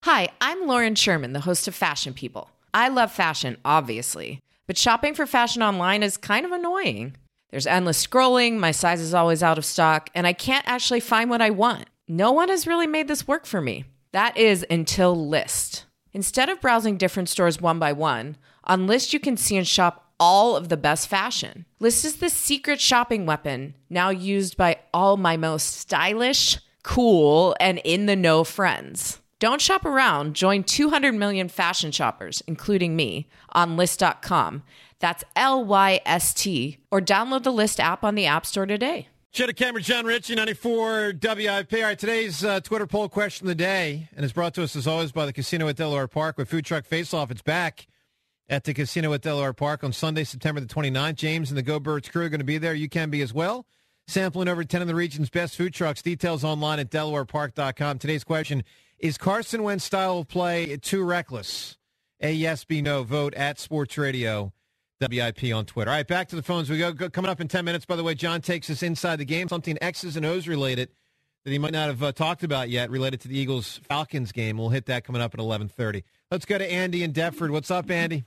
Hi, I'm Lauren Sherman, the host of Fashion People. I love fashion, obviously, but shopping for fashion online is kind of annoying. There's endless scrolling, my size is always out of stock, and I can't actually find what I want. No one has really made this work for me. That is until Lyst. Instead of browsing different stores one by one, on Lyst you can see and shop all of the best fashion. Lyst is the secret shopping weapon, now used by all my most stylish, cool, and in-the-know friends. Don't shop around. Join 200 million fashion shoppers, including me, on Lyst.com. That's Lyst, or download the Lyst app on the App Store today. Shout out Cameron, John Ritchie, 94 WIP. All right, today's Twitter poll question of the day, and it's brought to us, as always, by the Casino at Delaware Park with Food Truck Face-Off. It's back at the Casino at Delaware Park on Sunday, September the 29th. James and the Go Birds crew are going to be there. You can be as well. Sampling over 10 of the region's best food trucks. Details online at DelawarePark.com. Today's question: is Carson Wentz's style of play too reckless? A yes, B no. Vote at Sports Radio WIP on Twitter. All right, back to the phones we go. Coming up in 10 minutes, by the way, John takes us inside the game, something X's and O's related that he might not have talked about yet related to the Eagles-Falcons game. We'll hit that coming up at 11:30. Let's go to Andy in Deptford. What's up, Andy?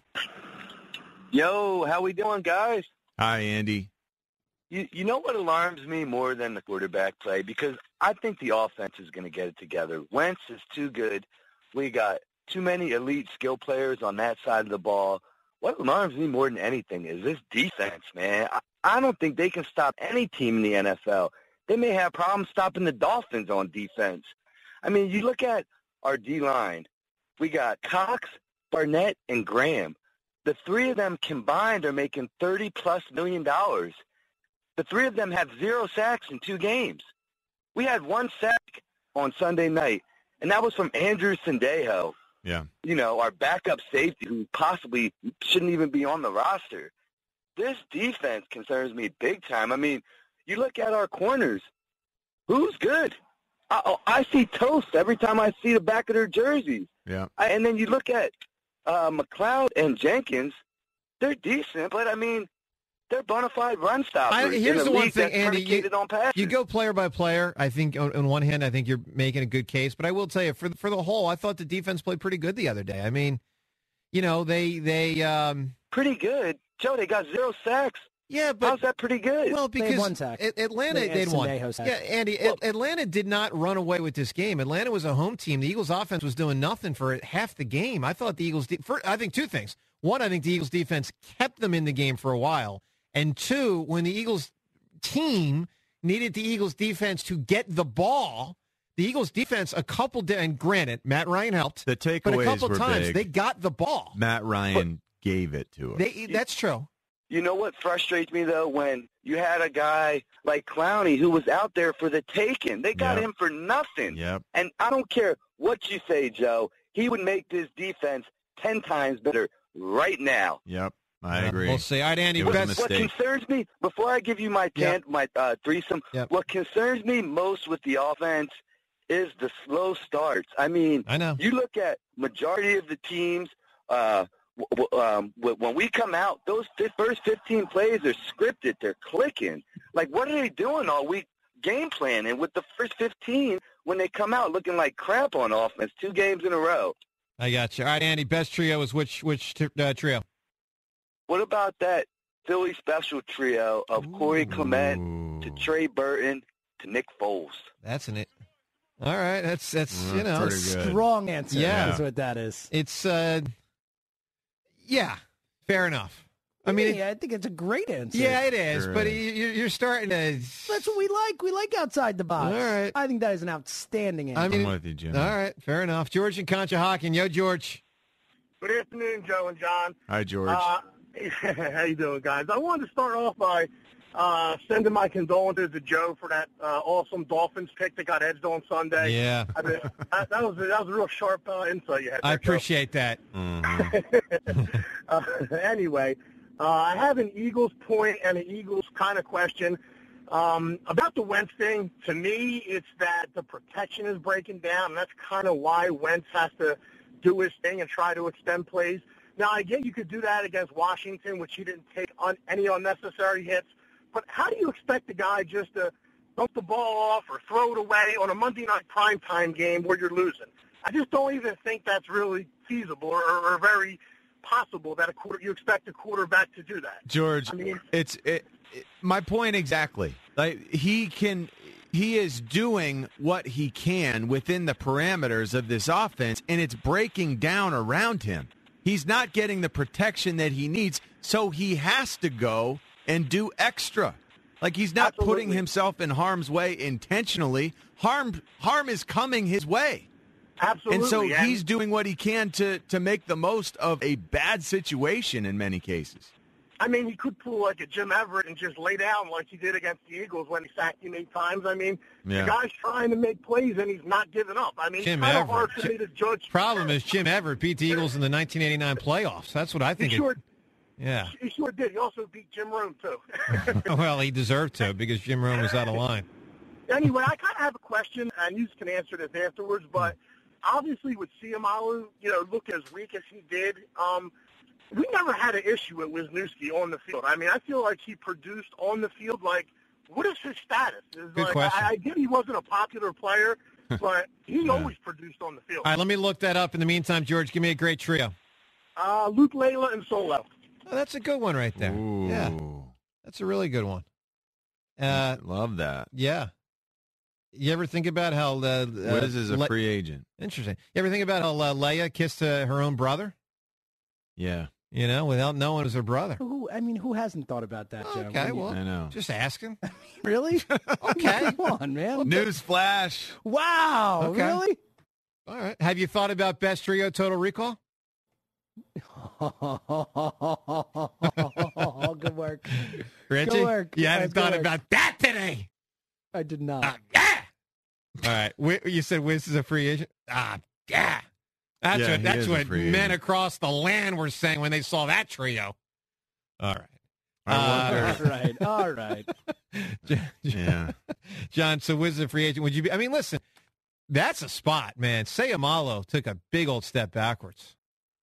Yo, how we doing, guys? Hi, Andy. You know what alarms me more than the quarterback play? Because I think the offense is going to get it together. Wentz is too good. We got too many elite skill players on that side of the ball. What alarms me more than anything is this defense, man. I don't think they can stop any team in the NFL. They may have problems stopping the Dolphins on defense. I mean, you look at our D-line. We got Cox, Barnett, and Graham. The three of them combined are making $30+ million. The three of them have 0 sacks in 2 games. We had 1 sack on Sunday night, and that was from Andrew Sendejo. Yeah. You know, our backup safety who possibly shouldn't even be on the roster. This defense concerns me big time. I mean, you look at our corners. Who's good? I see toast every time I see the back of their jerseys. Yeah. And then you look at McLeod and Jenkins. They're decent, but, I mean, they're bona fide run stoppers. Here's the one thing, Andy. You go player by player. I think on one hand, I think you're making a good case, but I will tell you, for the whole, I thought the defense played pretty good the other day. I mean, you know, they pretty good. Joe, they got 0 sacks. Yeah, but how's that pretty good? Well, because they had 1 sack. Atlanta they'd won. Yeah, Andy, Atlanta did not run away with this game. Atlanta was a home team. The Eagles' offense was doing nothing for half the game. I thought the Eagles. I think 2 things. One, I think the Eagles' defense kept them in the game for a while. And 2, when the Eagles team needed the Eagles defense to get the ball, the Eagles defense and granted, Matt Ryan helped. The takeaways but a couple were times big. they got the ball. Matt Ryan gave it to us. That's true. You know what frustrates me, though, when you had a guy like Clowney who was out there for the taking. They got him for nothing. Yep. And I don't care what you say, Joe. He would make this defense 10 times better right now. Yep. I agree. We'll see. All right, Andy. What concerns me, before I give you my threesome, what concerns me most with the offense is the slow starts. I mean, I know. You look at majority of the teams, when we come out, those first 15 plays are scripted. They're clicking. Like, what are they doing all week game planning with the first 15 when they come out looking like crap on offense 2 games in a row? I got you. All right, Andy, best trio is which trio? What about that Philly special trio of Corey Clement to Trey Burton to Nick Foles? That's an it. All right, that's you know, a strong answer. Yeah, is what that is. It's yeah, fair enough. I mean, I think it's a great answer. Yeah, it is. Sure. But you're starting to. That's what we like. We like outside the box. All right. I think that is an outstanding answer. I'm with you, Jim. All right, fair enough. George and Conshohocken. Yo, George. Good afternoon, Joe and John. Hi, George. How you doing, guys? I wanted to start off by sending my condolences to Joe for that awesome Dolphins pick that got edged on Sunday. Yeah. That was a real sharp insight you had there, I appreciate that. Mm-hmm. Anyway, I have an Eagles point and an Eagles kind of question. About the Wentz thing, to me, it's that the protection is breaking down, and that's kind of why Wentz has to do his thing and try to extend plays. Now, I get you could do that against Washington, which he didn't take on any unnecessary hits. But how do you expect the guy just to dump the ball off or throw it away on a Monday night primetime game where you're losing? I just don't even think that's really feasible or very possible that you expect a quarterback to do that. George, I mean, my point exactly. Like he is doing what he can within the parameters of this offense, and it's breaking down around him. He's not getting the protection that he needs, so he has to go and do extra. Like he's not Absolutely. putting himself in harm's way intentionally. Harm is coming his way. Absolutely. And so he's doing what he can to make the most of a bad situation in many cases. I mean, he could pull like a Jim Everett and just lay down like he did against the Eagles when he sacked him 8 times. I mean, the guy's trying to make plays, and he's not giving up. I mean, Jim it's kind of Everett. hard for me to judge. Problem is Jim Everett beat the Eagles in the 1989 playoffs. That's what I think. He sure did. He also beat Jim Rome, too. Well, he deserved to because Jim Rome was out of line. Anyway, I kind of have a question, and you can answer this afterwards, but obviously with Siamalu, look as weak as he did, we never had an issue with Wisniewski on the field. I mean, I feel like he produced on the field. Like, what is his status? Good question. I get he wasn't a popular player, but he always produced on the field. All right, let me look that up. In the meantime, George, give me a great trio. Luke Layla and Solo. Oh, that's a good one right there. Ooh. Yeah, that's a really good one. Love that. Yeah. You ever think about how Wiz is a free agent. Interesting. You ever think about how Leia kissed her own brother? Yeah. Without knowing it was her brother. Who hasn't thought about that, Joe? Okay, well, I know. just asking. Really? Okay. Come on, man. News flash. Wow. Okay. Really? All right. Have you thought about Best Trio Total Recall? Good work. Richie? Good work. You hadn't Good thought work. about that today. I did not. Yeah. All right. You said Wiz is a free agent? Yeah. That's what free men agent. across the land were saying when they saw that trio. All right. All right. Yeah. John, so Wiz is a free agent. Would you be? I mean, listen, that's a spot, man. Sayamalo took a big old step backwards.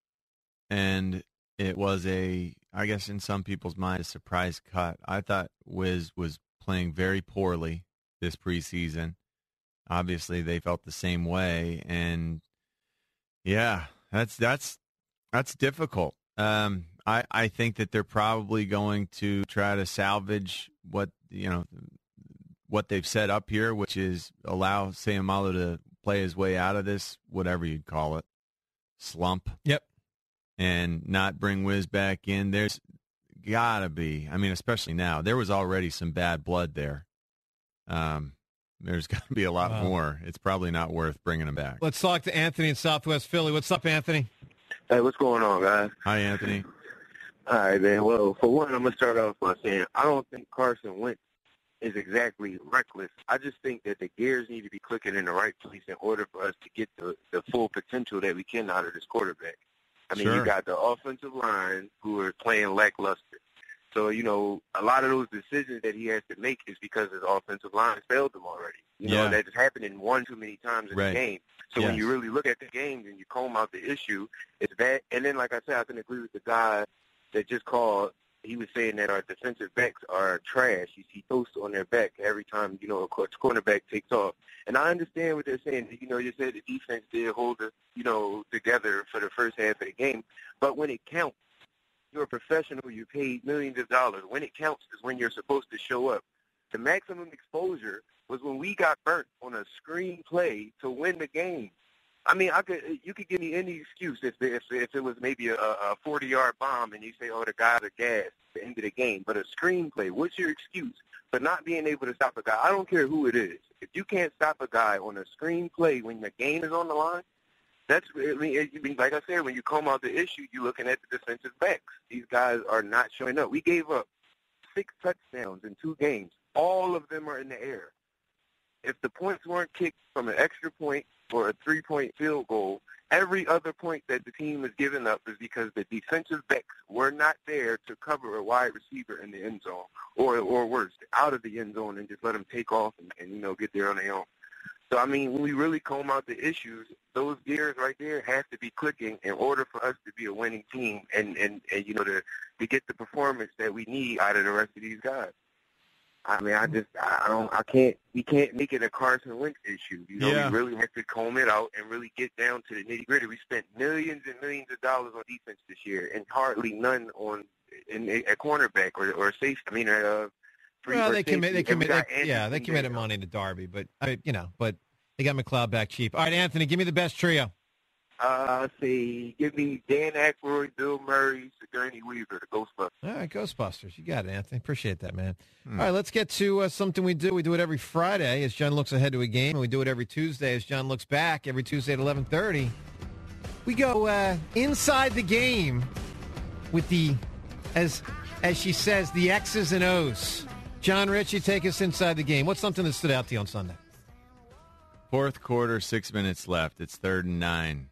And it was I guess in some people's mind, a surprise cut. I thought Wiz was playing very poorly this preseason. Obviously, they felt the same way, and yeah, that's difficult. I think that they're probably going to try to salvage what they've set up here, which is allow Sayamalu to play his way out of this, whatever you'd call it, slump. Yep. And not bring Wiz back in. There's got to be, especially now, there was already some bad blood there. There's got to be a lot more. It's probably not worth bringing him back. Let's talk to Anthony in Southwest Philly. What's up, Anthony? Hey, what's going on, guys? Hi, Anthony. All right, man. Well, for one, I'm going to start off by saying I don't think Carson Wentz is exactly reckless. I just think that the gears need to be clicking in the right place in order for us to get the full potential that we can out of this quarterback. You got the offensive line who are playing lackluster. So, a lot of those decisions that he has to make is because his offensive line has failed him already. That's happening one too many times in the game. So when you really look at the games and you comb out the issue, it's that. And then, like I said, I can agree with the guy that just called. He was saying that our defensive backs are trash. You see toast on their back every time, a cornerback takes off. And I understand what they're saying. You said the defense did hold us, together for the first half of the game. But when it counts, you're a professional. You paid millions of dollars. When it counts is when you're supposed to show up. The maximum exposure was when we got burnt on a screen play to win the game. You could give me any excuse if it was maybe a 40-yard bomb and you say, the guys are gassed at the end of the game. But a screenplay, what's your excuse for not being able to stop a guy? I don't care who it is. If you can't stop a guy on a screenplay when the game is on the line, like I said, when you comb out the issue, you're looking at the defensive backs. These guys are not showing up. We gave up 6 touchdowns in 2 games. All of them are in the air. If the points weren't kicked from an extra point or a 3-point field goal, every other point that the team is giving up is because the defensive backs were not there to cover a wide receiver in the end zone or worse, out of the end zone and just let them take off and get there on their own. So, when we really comb out the issues, those gears right there have to be clicking in order for us to be a winning team and to get the performance that we need out of the rest of these guys. I mean, we can't make it a Carson Wentz issue. You know, Yeah. we really have to comb it out and really get down to the nitty gritty. We spent millions and millions of dollars on defense this year, and hardly none on a cornerback or safety. I mean, free. Well, or they safety. committed money to Darby, but but they got McLeod back cheap. All right, Anthony, give me the best trio. Let's see. Give me Dan Aykroyd, Bill Murray, Sigourney Weaver, the Ghostbusters. All right, Ghostbusters. You got it, Anthony. Appreciate that, man. All right, let's get to something we do. We do it every Friday as John looks ahead to a game, and we do it every Tuesday as John looks back every Tuesday at 11:30. We go inside the game with the, as she says, the X's and O's. John Ritchie, take us inside the game. What's something that stood out to you on Sunday? Fourth quarter, 6 minutes left. It's 3rd and 9,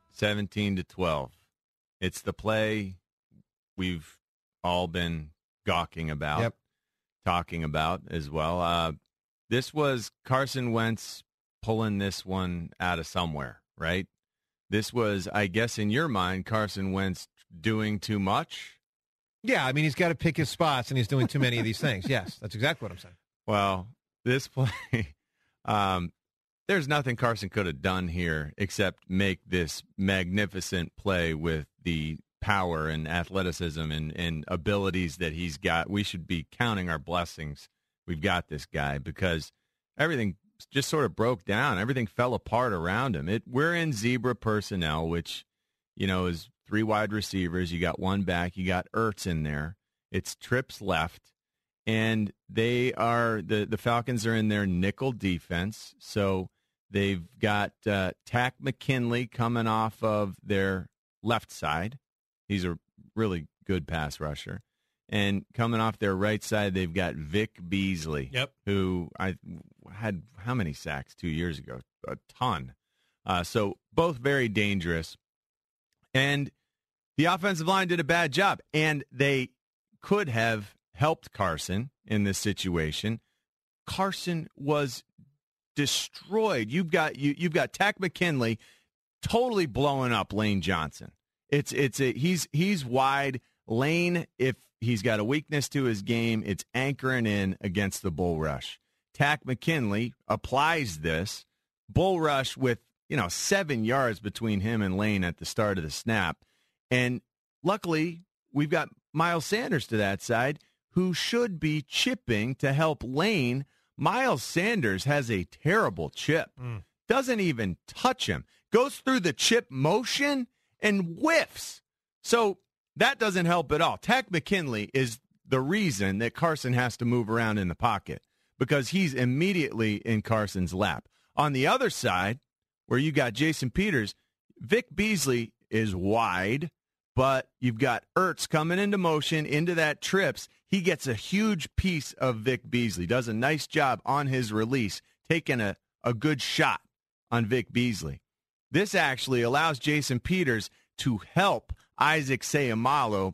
17-12. It's the play we've all been gawking about, talking about as well. This was Carson Wentz pulling this one out of somewhere, right? This was, I guess, in your mind, Carson Wentz doing too much. Yeah, I mean, he's got to pick his spots, and he's doing too many of these things. Yes, that's exactly what I'm saying. Well, this play, there's nothing Carson could have done here except make this magnificent play with the power and athleticism and abilities that he's got. We should be counting our blessings. We've got this guy because everything just sort of broke down. Everything fell apart around him. We're in zebra personnel, which, is 3 wide receivers. You got 1 back. You got Ertz in there. It's trips left. And they are the Falcons are in their nickel defense. So they've got Tack McKinley coming off of their left side. He's a really good pass rusher. And coming off their right side, they've got Vic Beasley, who I had how many sacks 2 years ago? A ton. So both very dangerous. And the offensive line did a bad job, and they could have helped Carson in this situation. Carson was destroyed. You've got Tack McKinley totally blowing up Lane Johnson. He's wide. Lane, if he's got a weakness to his game, it's anchoring in against the bull rush. Tack McKinley applies this bull rush with 7 yards between him and Lane at the start of the snap. And luckily, we've got Miles Sanders to that side who should be chipping to help Lane. Miles Sanders has a terrible chip. Doesn't even touch him. Goes through the chip motion and whiffs. So that doesn't help at all. Tack McKinley is the reason that Carson has to move around in the pocket because he's immediately in Carson's lap. On the other side, where you got Jason Peters, Vic Beasley is wide, but you've got Ertz coming into motion into that trips. He gets a huge piece of Vic Beasley, does a nice job on his release, taking a good shot on Vic Beasley. This actually allows Jason Peters to help Isaac Seumalo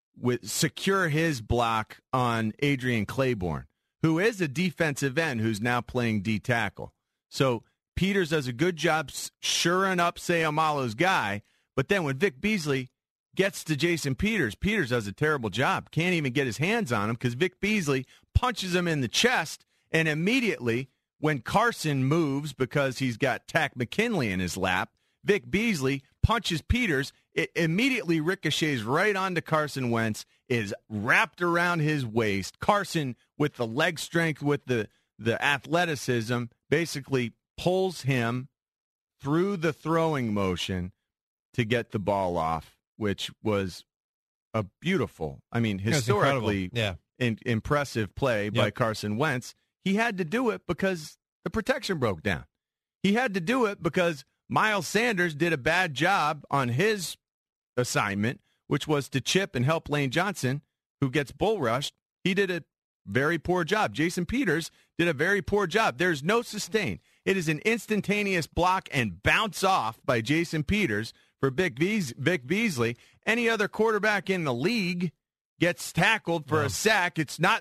secure his block on Adrian Claiborne, who is a defensive end who's now playing D tackle. So Peters does a good job shoring up Seumalo's guy, but then when Vic Beasley gets to Jason Peters, Peters does a terrible job. Can't even get his hands on him because Vic Beasley punches him in the chest, and immediately when Carson moves because he's got Tack McKinley in his lap, Vic Beasley punches Peters. It immediately ricochets right onto Carson Wentz, is wrapped around his waist. Carson, with the leg strength, with the athleticism, basically pulls him through the throwing motion to get the ball off, which was a beautiful, historically impressive play by Carson Wentz. He had to do it because the protection broke down. He had to do it because Miles Sanders did a bad job on his assignment, which was to chip and help Lane Johnson, who gets bull rushed. He did a very poor job. Jason Peters did a very poor job. There's no sustain. It is an instantaneous block and bounce off by Jason Peters for Vic Beasley. Any other quarterback in the league gets tackled for a sack. It's now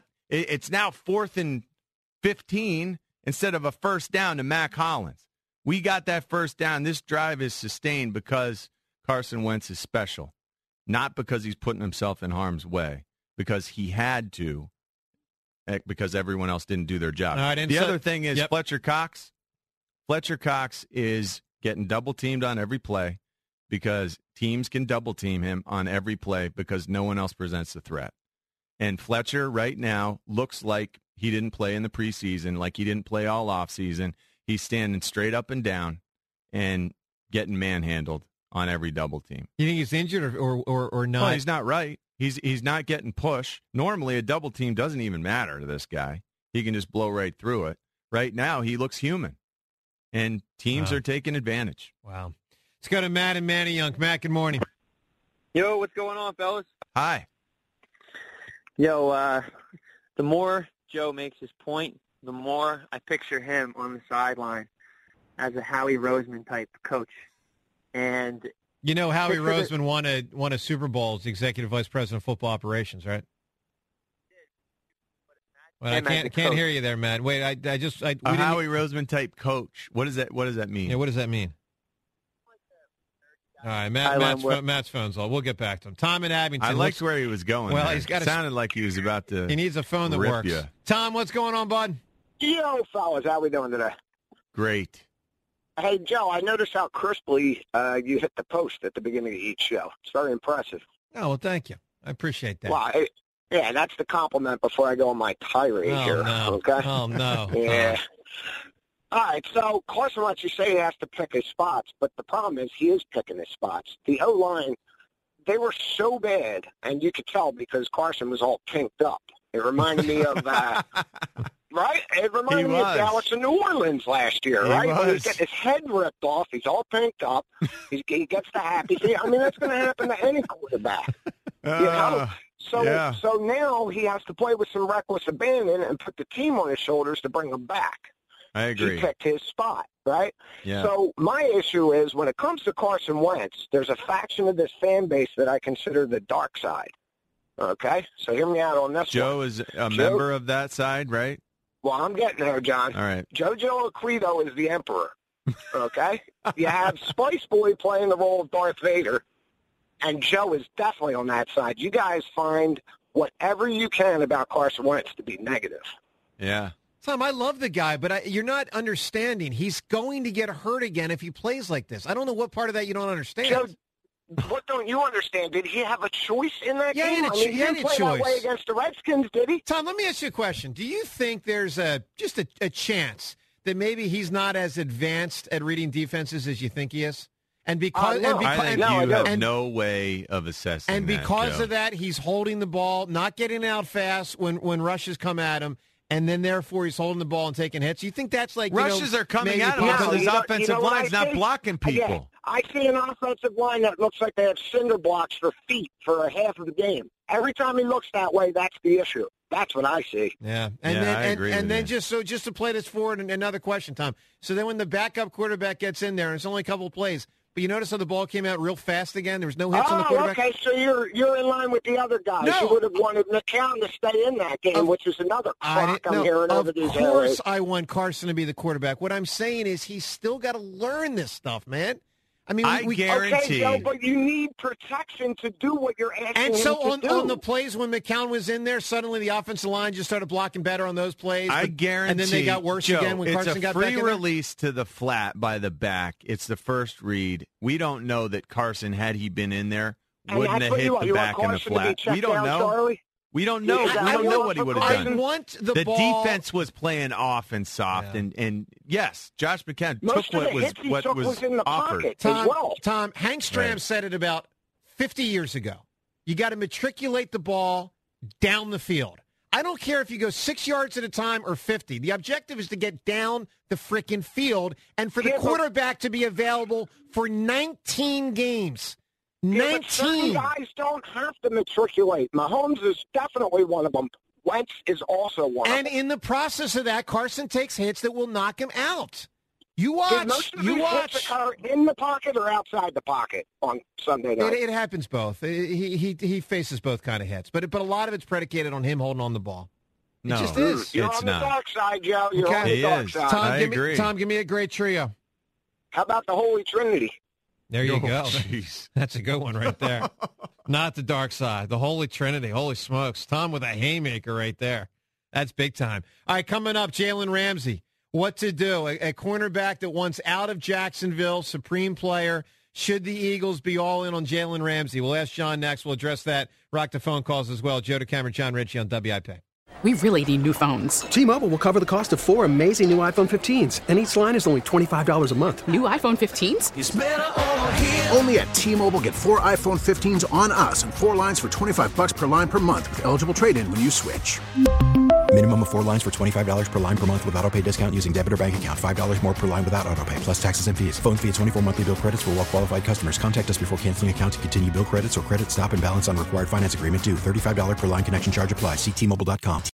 4th and 15 instead of a first down to Mac Hollins. We got that first down. This drive is sustained because Carson Wentz is special, not because he's putting himself in harm's way, because he had to because everyone else didn't do their job. All right, the other thing is yep. Fletcher Cox. Fletcher Cox is getting double-teamed on every play because teams can double-team him on every play because no one else presents a threat. And Fletcher right now looks like he didn't play in the preseason, like he didn't play all offseason. He's standing straight up and down and getting manhandled on every double team. You think he's injured or not? Well, he's not right. He's not getting push. Normally, a double team doesn't even matter to this guy. He can just blow right through it. Right now, he looks human, and teams are taking advantage. Wow. Let's go to Matt and Manayunk. Matt, good morning. Yo, what's going on, fellas? Hi. Yo, the more Joe makes his point, the more I picture him on the sideline as a Howie Roseman type coach. And you know, Howie Roseman won a Super Bowl as executive vice president of football operations, right? Well, I can't hear you there, Matt. Wait, Howie Roseman type coach. What does that mean? Yeah, what does that mean? All right, Matt's phone's on. We'll get back to him. Tom in Abington. I liked where he was going. Well, it sounded like he was about to. He needs a phone that works. You. Tom, what's going on, bud? Yo, fellas, how we doing today? Great. Hey, Joe, I noticed how crisply you hit the post at the beginning of each show. It's very impressive. Oh, well, thank you. I appreciate that. Well, yeah, that's the compliment before I go on my tirade here. No. Okay? Oh, no. Yeah. All right, so Carson Wentz, you say he has to pick his spots, but the problem is he is picking his spots. The O-line, they were so bad, and you could tell because Carson was all pinked up. It reminded me of, right? It reminded me of Dallas and New Orleans last year, right? When he's getting his head ripped off, he's all pinked up, he gets the happy feet. I mean, that's going to happen to any quarterback. You know? So now he has to play with some reckless abandon and put the team on his shoulders to bring him back. I agree. He picked his spot, right? Yeah. So my issue is when it comes to Carson Wentz, there's a faction of this fan base that I consider the dark side. Okay? So hear me out on this Joe one. is a member of that side, right? Well, I'm getting there, John. All right. JoJo Acredo is the emperor. Okay? You have Spice Boy playing the role of Darth Vader, and Joe is definitely on that side. You guys find whatever you can about Carson Wentz to be negative. Yeah. Tom, I love the guy, but you're not understanding. He's going to get hurt again if he plays like this. I don't know what part of that you don't understand. Joe, what don't you understand? Did he have a choice in that game? He didn't play that way against the Redskins, did he? Tom, let me ask you a question. Do you think there's just a chance that maybe he's not as advanced at reading defenses as you think he is? And because I think you have no way of assessing and because Joe. of that, he's holding the ball, not getting out fast when rushes come at him. And then, therefore, he's holding the ball and taking hits. You think that's like rushes are coming at him because his offensive line's not blocking people. Yeah, I see an offensive line that looks like they have cinder blocks for feet for a half of the game. Every time he looks that way, that's the issue. That's what I see. Yeah, I agree. And then just to play this forward, another question, Tom. So then, when the backup quarterback gets in there, and it's only a couple of plays. But you notice how the ball came out real fast again? There was no hits on the quarterback? Okay, so you're in line with the other guys. No. You would have wanted McCown to stay in that game, which is another crock I'm hearing over these areas. Of course I want Carson to be the quarterback. What I'm saying is he's still got to learn this stuff, man. I mean, I guarantee. Okay, Joe, but you need protection to do what you're asking and so him to do. On the plays when McCown was in there, suddenly the offensive line just started blocking better on those plays. I guarantee. And then they got worse Joe, again when Carson got back in there. It's a free release to the flat by the back. It's the first read. We don't know that Carson, had he been in there, wouldn't have hit the back in the flat. We don't know. Charlie? We don't know. We don't know what he would have done. I want the ball. defense was playing off and soft, and yes, Josh McCown Most took of what was in the offered. Pocket as well. Tom, Hank Stram said it about 50 years ago. You got to matriculate the ball down the field. I don't care if you go 6 yards at a time or 50. The objective is to get down the frickin' field and for the quarterback to be available for 19 games. 19. But certain guys don't have to matriculate. Mahomes is definitely one of them. Wentz is also one of them. And in the process of that, Carson takes hits that will knock him out. You watch. Most of these hits occur in the pocket or outside the pocket on Sunday night. It happens both. He faces both kind of hits, but a lot of it's predicated on him holding on the ball. No, it just is. You're on the dark side, Joe. You're on the dark side. Tom, I agree. Tom, give me a great trio. How about the Holy Trinity? There you go. Geez. That's a good one right there. Not the dark side. The Holy Trinity. Holy smokes. Tom with a haymaker right there. That's big time. All right, coming up, Jalen Ramsey. What to do? A cornerback that wants out of Jacksonville, supreme player. Should the Eagles be all in on Jalen Ramsey? We'll ask John next. We'll address that. Rock the phone calls as well. Joe DeCamera, John Ritchie on WIP. We really need new phones. T-Mobile will cover the cost of 4 amazing new iPhone 15s, and each line is only $25 a month. New iPhone 15s? It's better over here. Only at T-Mobile, get 4 iPhone 15s on us and 4 lines for $25 per line per month with eligible trade-in when you switch. Minimum of 4 lines for $25 per line per month with autopay discount using debit or bank account. $5 more per line without autopay, plus taxes and fees. Phone fee at 24 monthly bill credits for well-qualified customers. Contact us before canceling account to continue bill credits or credit stop and balance on required finance agreement due. $35 per line connection charge applies. See T-Mobile.com.